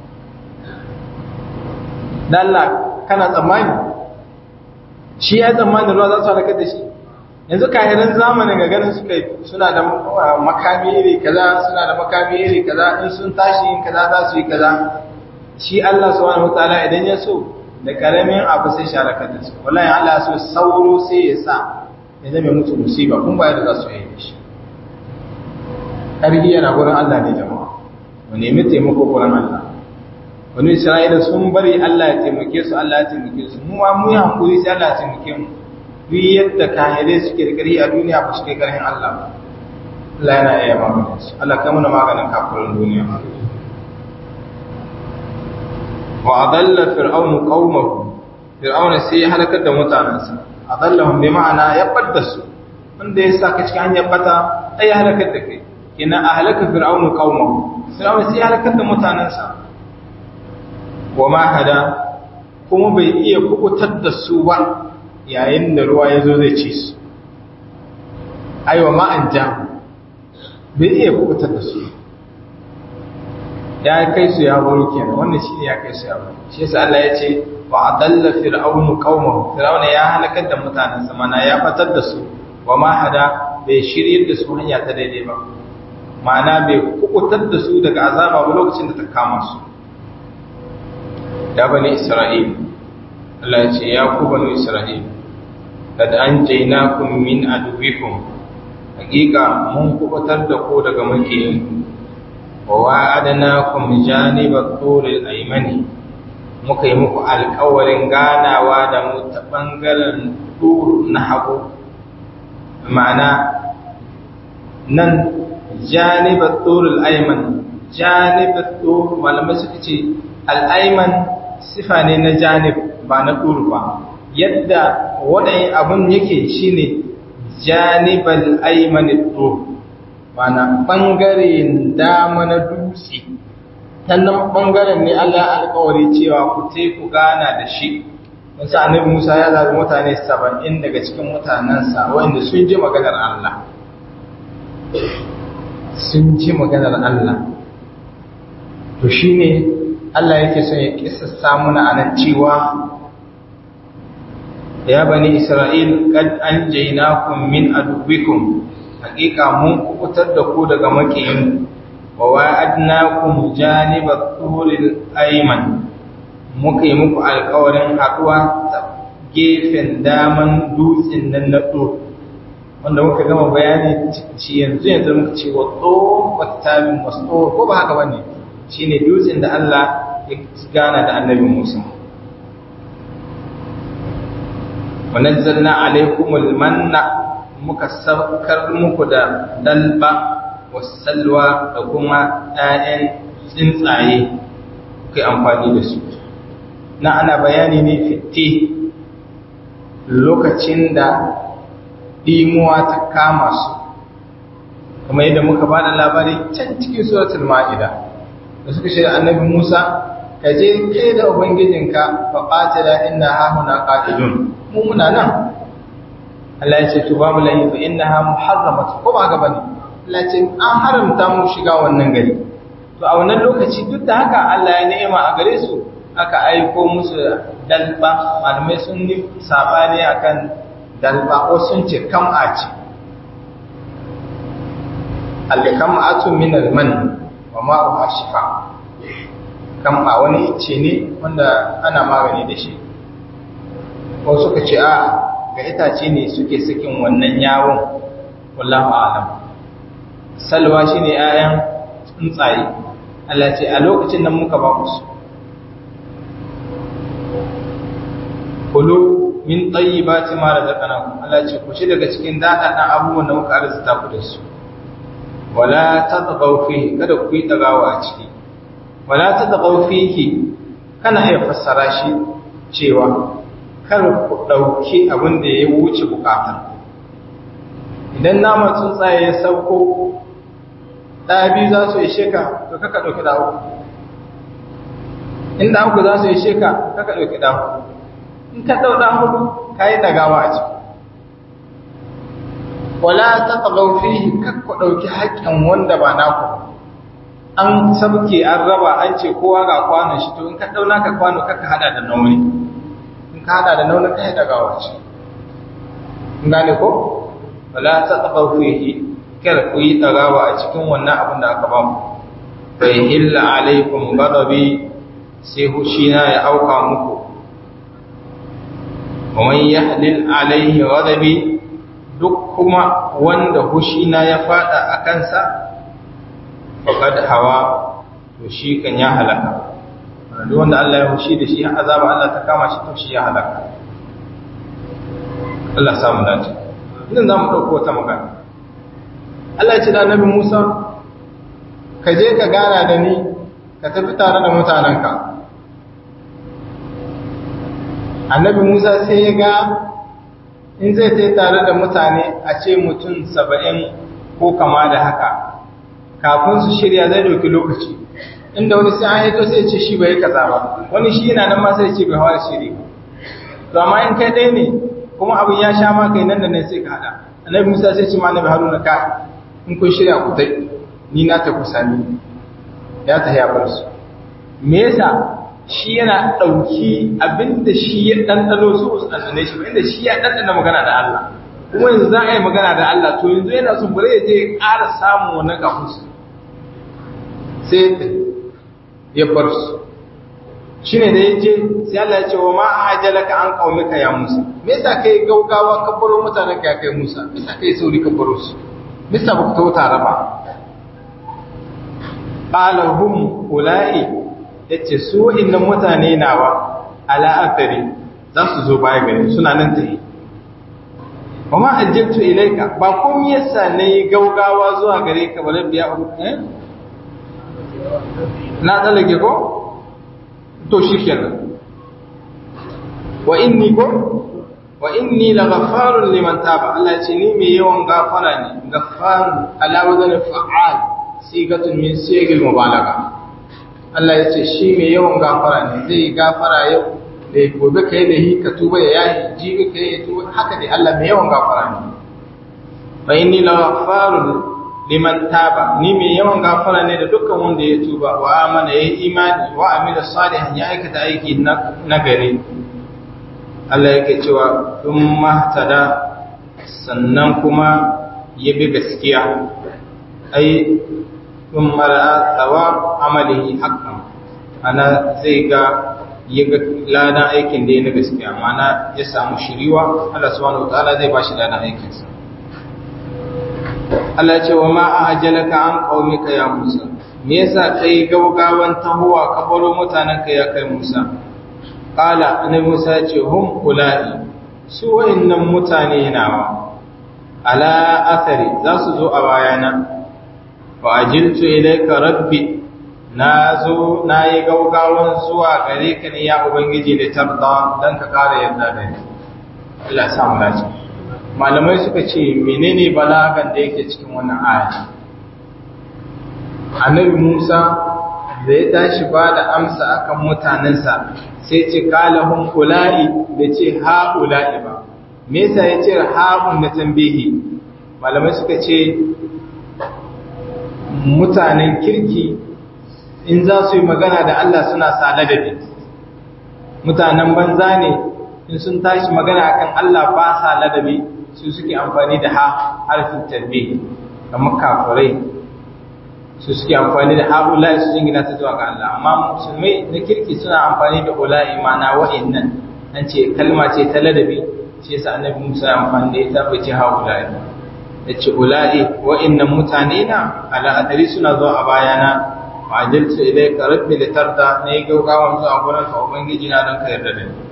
Allah kana tsammani shi ya tsammani ruwa za su halakar da shi yanzu kahiran zamanin ga ganin suna da makami iri kaza suna da makami iri kaza in sun tashi yin kaza za su yi kaza shi Allah subhanahu wataala idan ya so da karamin abu sai shi halakar da su wallahi Allah so sauro sai ya sa ya zama mutu musiba kun ba yadda za su yi shi ƙarfi yana gurin Allah ne jama'a mu nemi taimako gurin Allah wani Isra'ila sun bari Allah ya taimake su, Allah ya taimake su, mu ma mu yi hankuri sai Allah ya taimake mu. Duk yadda kahirai suke da ƙarfi a duniya ba su kai ƙarfin Allah ba. Allah yana iya maganin su. Allah kai mana maganin kafirin duniya. Wa adalla fir'aunu qaumahu. Fir'auna sai ya halakar da mutanansa. Adallahum bi ma'ana ya badda su. Wanda ya saka cikin hanyar bata ai ya halakar da kai. Kina ahlaka fir'aunu qaumahu. Fir'auna sai ya halakar da mutanansa. Wa ma hada kuma bai iya kubutar da su ba yayin da ruwa ya zo zai ci su. Aiwa ma an ja bai iya kubutar da su. Ya kai su ya baro kenan, wannan shine ya kai su ya baro. Shi yasa Allah ya ce wa adalla fir'aunu qaumahu. Fir'auna ya halakar da mutanensa, mana ya fatar da su. Wa ma hada bai shiryar da su hanya ta daidai ba. Ma'ana bai kubutar da su daga azaba ba lokacin da ta kama su. Ya bani Isra'il, Allah ya ce, ya ku bani Isra'il, kada an jainakum min aduwikum, hakika mun kubutar da ku daga makiyin, wa wa'adnakum janibat turil aymani, muka yi muku alƙawarin ganawa da mu ta bangaren tur na hagu. Ma'ana nan janibat turil ayman, janibat tur malamai suka ce al-ayman sifa ne na janib ba na ɗuru ba, yadda waɗannan abun yake shi ne janibal aimanin ɗuru, mana ɓangaren dama na dutse, sannan ɓangaren ne Allah alƙawari cewa ku te ku gana da shi. Wasu annabi Musa ya zaɓi mutane 70 daga cikin mutanensa waɗanda sun ji maganar Allah. Sun ji maganar Allah. To shi ne Allah yake son ya kissasa muna anan cewa ya bani Isra'il qad anjaynakum min aduwwikum, hakika mun kubutar da ku daga makiyin, wa wa'adnakum janibat turil ayman, muka yi muku alƙawarin haɗuwa ta gefen daman dutsen nan na ɗo, wanda muka gama bayani ci yanzu muka ce wa tsohon wattabin wasu ko ba haka bane, shine dutsen da Allah ya gana da annabi Musa. Wa nazzalna alaykumul manna, muka saukar muku da dalba wasalwa da kuma ɗayan tsuntsaye kuke amfani da su. Na ana bayani ne fitte lokacin da ɗimuwa ta kama su, kuma yadda muka ba da labari can cikin suratul ma'ida da suka shirya annabi Musa, ka je kai da ubangijinka fa qatila inna hahuna qatidun, mu muna nan. Allah ya ce to babu lahi fa innaha muharramat, ko ba ga bane, Allah ya ce an haramta mu shiga wannan gari. To a wannan lokaci duk da haka Allah ya ni'ima a gare su, aka aiko musu dalba. Malamai sun yi sabani akan dalba, ko sun ce kam'a ce, al-kam'atu min al-man wa ma'uha shifa. Kam'a wani ice ne wanda ana magani da shi, ko suka ce a ga itace ne suke sakin wannan yawon, wallahu a'lam. Salwa shine 'ya'yan tsuntsaye. Allah ce a lokacin nan muka ba ku su. Kulu min tayyibati ma razaqnakum, Allah ce ku ci daga cikin dadadan abubuwan da muka arzuta ku da su. Wala tatghaw fihi, kada ku yi tagawa a ciki. Wala tatghaw fihi kana iya fassara shi cewa kar ku dauki abin da ya wuce bukata. Idan naman tsuntsaye ya sauko ɗaya biyu za su ishe ka, to kaka ɗauki ɗa uku. In ɗa uku za su ishe ka, kaka ɗauki ɗa uku. In ka ɗau ɗa hudu, ka yi ɗagawa a ciki. Wala ta tsagau fihi, kakku ɗauki haƙƙin wanda ba naku ba. An sabke an raba, an ce kowa ga kwanon shi, to in ka ɗau naka kwano, kaka haɗa da nauni. In ka haɗa da nauni, ka yi ɗagawa a ciki. In gane ko? Wala ta tsagau fihi, kar ku yi ɗagawa a cikin wannan abin da aka ba mu. Bai hilla alaikum ghadabi, sai hushina ya auka muku. Wa man yahlil alaihi ghadabi, duk kuma wanda hushina ya fada a kansa, faqad hawa, to shi kan ya halaka. duk wanda Allah ya hushi da shi har azaba Allah ta kama shi to shi ya halaka Allah samu dace idan zamu dauko wata magana Allah ya ce da Annabi Musa ka je ka gana da ni ka tafi tare da mutanenka. Annabi Musa sai ya ga in zai tai tare da mutane a ce mutum 70 ko kama da haka kafin su shirya zai dauki lokaci inda wani sai an yato sai ce shi bai kaza ba wani shi yana nan ma sai ce bai hawa shiri to amma in kai dai ne kuma abin ya sha ma kai nan da nan sai ka hada Annabi Musa sai ce ma Annabi Haruna ka in kun shirya ku tai ni na ta kusani ya ta ya bar su me yasa shi yana dauki abinda shi ya dandano su usannane shi inda shi ya dandana magana da Allah kuma yanzu za a yi magana da Allah to yanzu yana son bare ya je ƙara samu wannan kafus sai ya bar su shine da yaje sai Allah ya ce wa ma ajalaka an qaumika ya Musa me yasa kai gaugawa ka baro mutanen ka kai Musa me yasa kai sauri ka baro su me yasa baka tawo tare ba qala hum ulai yace su innan mutane nawa ala athari za su zo baya gare suna nan tayi kuma ajabtu ilaika ba komai yasa nayi gaugawa zuwa gare ka bare biya na dalage ko to shikenan wa inni laghaffarun liman taba Allah ce ni mai yawan gafara ne ghaffar ala wazn fa'al sigatun min sigil mubalaga Allah ya ce shi mai yawan gafara ne zai gafara yau da gobe kai da hi ka tuba ya yayi jibi kai ya tuba haka dai Allah mai yawan gafara ne fa inni laghaffarun liman taba ni mai yawan gafara ne da dukkan wanda ya tuba wa amana yayi imani wa amila salihan ya aikata aiki na gari Allah yake cewa thumma tada sannan kuma ya bi gaskiya ai thumma ra'a thawab amalihi haqqan ana zai ga yaga ladan aikin da ya na gaskiya mana ya samu shiriwa Allah subhanahu wataala zai bashi ladan aikin sa Allah ce wa ma ajalaka an qaumika ya Musa me yasa kai gaugawan tahuwa ka baro mutanenka ya kai Musa qala annabi Musa ce hum ulai su wayannan mutane nawa ala athari za su zo a bayana wa ajiltu ilayka rabbi nazo nayi gaugawan zuwa gare ka ne ya ubangiji da tarda dan ka kare yarda da ni Allah ya samu dace malamai suka ce menene balagan da yake cikin wannan aya annabi Musa da ya tashi ba da amsa akan mutanensa sai ce kalahum ulai da ce ha ulai ba me yasa ya ce ha'un na tambihi malamai suka ce mutanen kirki in za su yi magana da Allah suna sa ladabi mutanen banza ne in sun tashi magana akan Allah ba sa ladabi su suke amfani da ha harfin tarbi kamar kafirai su suke amfani da haula'i su jingina ta zuwa ga Allah amma musulmai na kirki suna amfani da ula'i ma'ana wa'annan an ce kalma ce ta ladabi shi yasa annabi Musa ya amfani da ita bai ce haula'i yace ula'i wa'annan mutane na ala adari suna zuwa a bayana wa ajaltu ilayka rabbi litarda ne gaugawan zuwa gurin ka ubangiji na don ka yarda da ni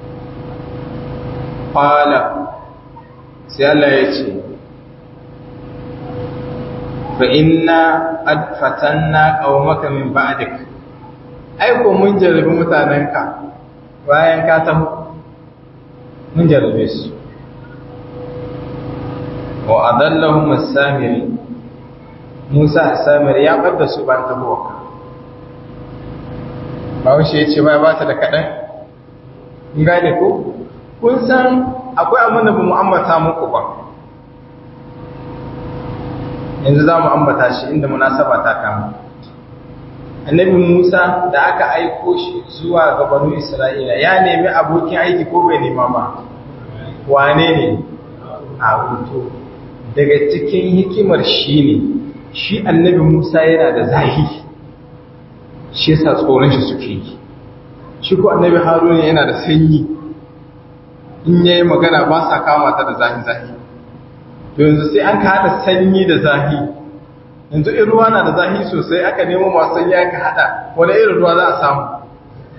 qala sai Allah ya ce fa inna qad fatanna qaumaka min ba'dik ai ko mun jarabi mutanenka bayan ka taho mun jarabe su wa adallahum as-samiri Musa as-samiri ya bar da su ban taho ba wuce yace ba ta da kadan in gane ko kun san akwai abin da ba mu ambata muku ba yanzu za mu ambata shi inda munasaba ta kama annabi Musa da aka aiko shi zuwa ga banu Isra'ila ya nemi abokin aiki ko bai nema ba wane ne a hutu daga cikin hikimar shi ne shi annabi Musa yana da zahi shi yasa tsoron shi suke yi shi ko annabi Haruna yana da sanyi in yayi magana ba sa kama ta da zahi-zahi to yanzu sai an haɗa sanyi da zahi yanzu in ruwa na da zahi sosai aka nemo masu sanyi aka haɗa wani irin ruwa za a samu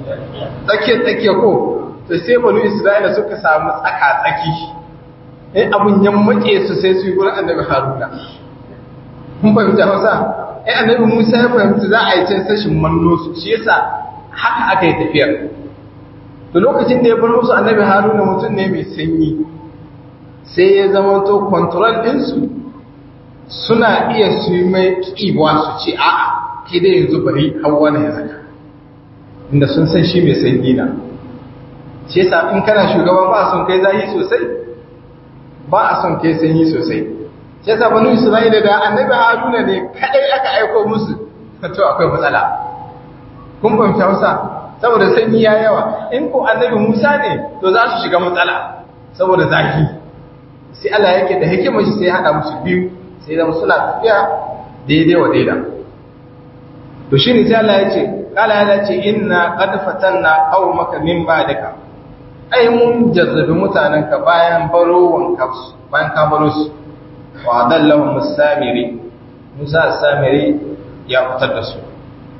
tsakiya ko to sai banu Isra'ila suka samu tsaka-tsaki in abun yammake su sai su yi gurin annabi Haruna kun fahimta Hausa annabi Musa ya fahimci za a yi can sashin manno su shi yasa haka aka yi tafiyar to lokacin da ya bar musu annabi Haruna mutum ne mai sanyi sai ya zama to control din su suna iya su yi mai kiwa su ce a'a kai dai yanzu bari hawa na ya zaka inda sun san shi mai sanyi na shi yasa in kana shugaba ba a son kai zahi sosai ba a son kai sanyi sosai shi yasa banu Isra'ila da annabi Haruna ne kadai aka aiko musu to akwai matsala kun fahimta Hausa saboda sanyi ya yawa in ko annabi Musa ne to za su shiga matsala saboda zafi sai Allah yake da hikimar shi sai ya hada musu biyu sai zama suna tafiya daidai wa daida to shine sai Allah ya ce kala ya ce inna qad fatanna qaumaka min ba'daka ai mun jarrabi mutananka bayan barowanka bayan ka baro su wa adallahu musamiri Musa samiri ya fitar da su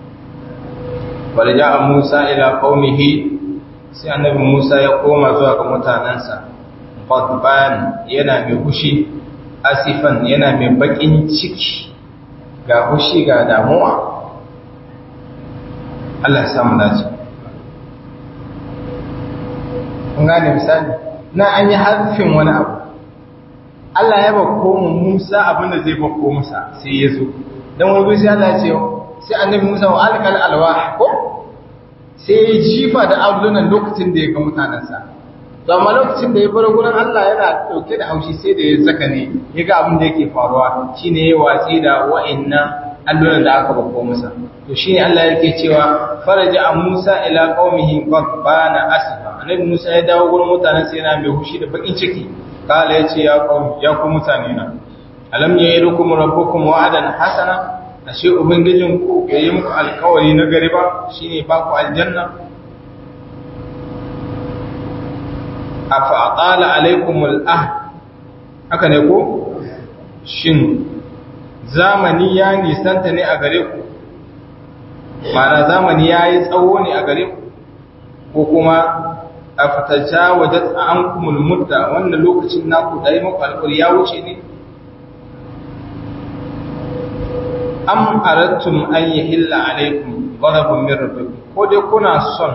walaja Musa ila qaumihi sai annabi Musa ya koma zuwa ga mutanansa qadban yana mai hushi asifan yana mai bakin ciki ga hushi ga damuwa Allah ya samu dace kun gane misali na an yi harfin wani abu Allah ya bako mu Musa abinda zai bako Musa sai ya zo dan wani sai Allah ya ce sai annabi Musa wa alqal alwah ko sai ya jifa da ablunan lokacin da ya ga mutanansa to amma lokacin da ya bar gurin Allah yana dauke da haushi sai da ya zaka ne ya ga abin da yake faruwa shine ya watsi da wa'annan allunan da aka bako Musa to shine Allah yake cewa faraja Musa ila qaumihi qadbana asifa annabi Musa ya dawo gurin mutanansa yana mai hushi da bakin ciki kala yace ya qaum ya ku mutane na alam ya'idukum rabbukum wa'adan hasana ashe ubangijin ku yayi muku alkawari na gari ba shine ba ku aljanna afa aqala alaikumul ahd haka ne ko shin zamani ya nisanta ne a gare ku ma'ana zamani ya yi tsawo ne a gare ku ko kuma a fataja wajen an kumul mudda wannan lokacin naku da yi maku alkawari ya wuce ne am arattum an yi hilla alaikum gharabun min rabbikum ko dai kuna son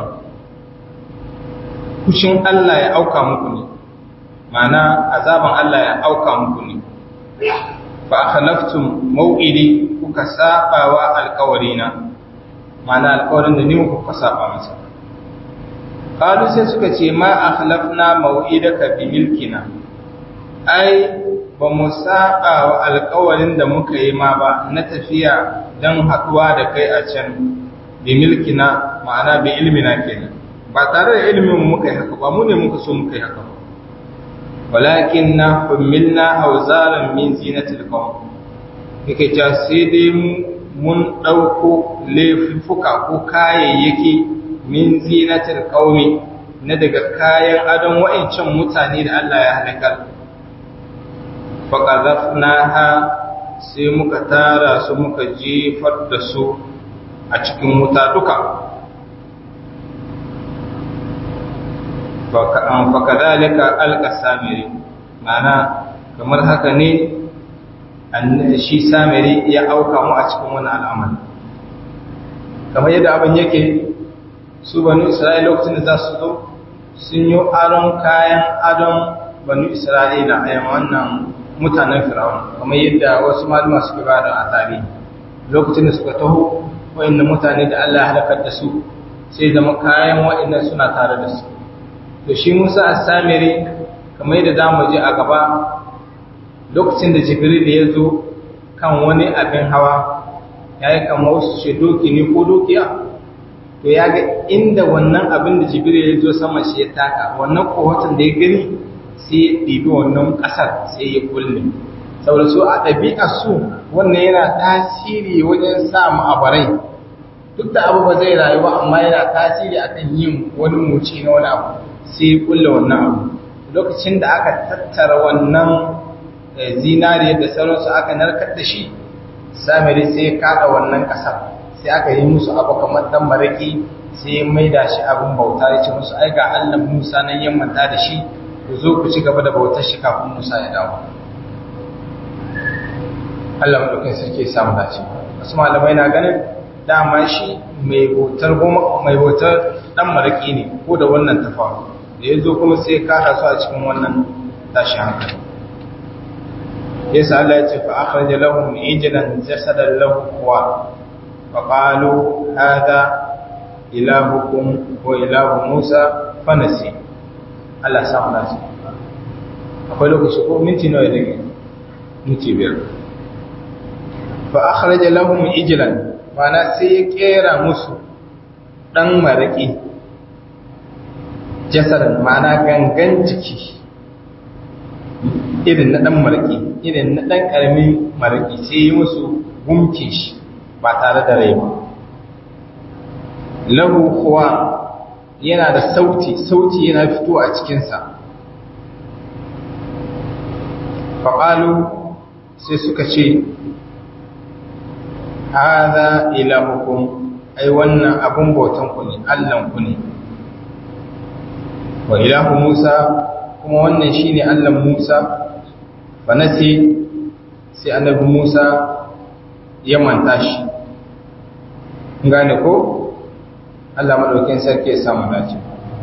kushin Allah ya auka muku ne ma'ana azaban Allah ya auka muku ne fa akhlaftum maw'idi kuka sabawa alƙawarina ma'ana alƙawarin da ni kuka saba masa qalu sai suka ce ma akhlafna maw'idaka bi milkina ai ba mu sabawa alƙawarin da muka yi ma ba na tafiya dan haduwa da kai a can bi milkina ma'ana bi ilmina kenan ba tare da ilimin mu muka yi haka ba mu ne muka so muka yi haka ba walakin na hummilna auzaran min zinatil qawm yake ta sai dai mun dauko laifuka ko kayayyaki min zinatil qawmi na daga kayan adon wa'ancan mutane da Allah ya halaka faqadhafnaha sai muka tara su muka jefar da su a cikin wuta duka fakadhalika alqasamiri mana kamar haka ne shi samiri ya auka mu a cikin wannan al'amari kamar yadda abin yake su banu isra'ila lokacin da za su zo sun yi aron kayan adon banu isra'ila a wannan mutanen fir'aun kamar yadda wasu malama suka ba da a tarihi lokacin da suka taho wa'annan mutane da Allah ya halakar da su sai zama kayan wa'annan suna tare da su to shi Musa as-Samiri kamar yadda zamu ji a gaba lokacin da Jibril ya zo kan wani abin hawa yayi kamar wasu ce doki ne ko dokiya to ya ga inda wannan abin da Jibril ya zo sama shi ya taka wannan kohotun da ya gani sai ya dibi wannan kasar sai ya kulle saboda su a ɗabi'a su wannan yana tasiri wajen sa mu abarai duk da abu ba zai rayu ba amma yana tasiri akan yin wani muci na wani abu sai kulle wannan abu lokacin da aka tattara wannan zinariyar da sauransu aka narkar da shi samiri sai ya kada wannan kasar sai aka yi musu abu kamar dan maraki sai ya maida shi abin bauta ya ce musu ai ga Allah Musa nan ya manta da shi ku zo ku ci gaba da bautar shi kafin Musa ya dawo Allah madaukakin sarki ya samu dace wasu malamai na ganin dama shi mai bautar dan maraki ne ko da wannan tafawa da ya zo kuma sai ka su a cikin wannan tashi hankali yasa Allah ya ce fa akhraja lahum ijlan jasadan lahu quwa fa qalu hada ilahukum wa ilahu Musa fanasi Allah samu dace akwai lokaci ko minti nawa ne minti biyar fa akhraja lahum ijlan mana sai ya kera musu dan maraki jasadan mana gangan jiki irin na dan maraki irin na dan karamin maraki sai ya musu gumke shi ba tare da rai ba lahu kuwa yana da sauti yana fito a cikinsa faƙalu sai suka ce haza ilahukum ai wannan abun bautanku ne allanku ne wa ilahu musa kuma wannan shine allan musa fa nasi sai annabi musa ya manta shi gane ko Allah madaukin sarki ya samu dace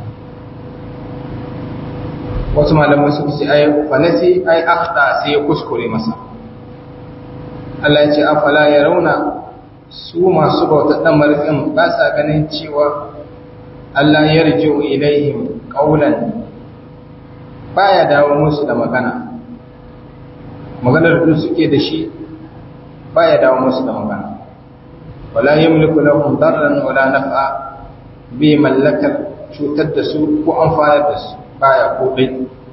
wasu malamai suka ce ai fanasi ai akhta sai ya kuskure masa Allah ya ce afala yarawna su masu bautar dan marƙin ba sa ganin cewa Allah ya yarju ilaihim qawlan baya dawo musu da maganar da suke da shi baya dawo musu da magana wala yamliku lahum darran wala naf'a bi mallakar cutar da su ko amfanar da su baya ko dai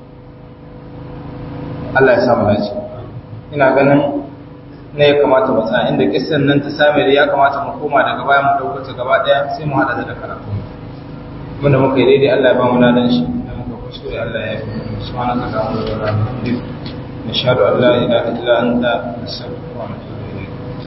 Allah ya samu dace ina ganin ne ya kamata mu tsaya inda kissan nan ta same da ya kamata mu koma daga baya mu dauko ta gaba daya sai mu hada da karatu mun da muka yi daidai Allah ya ba mu ladan shi da muka kuskure Allah ya yi subhanaka wa bihamdika nashhadu an la ilaha illa anta nastaghfiruka wa natubu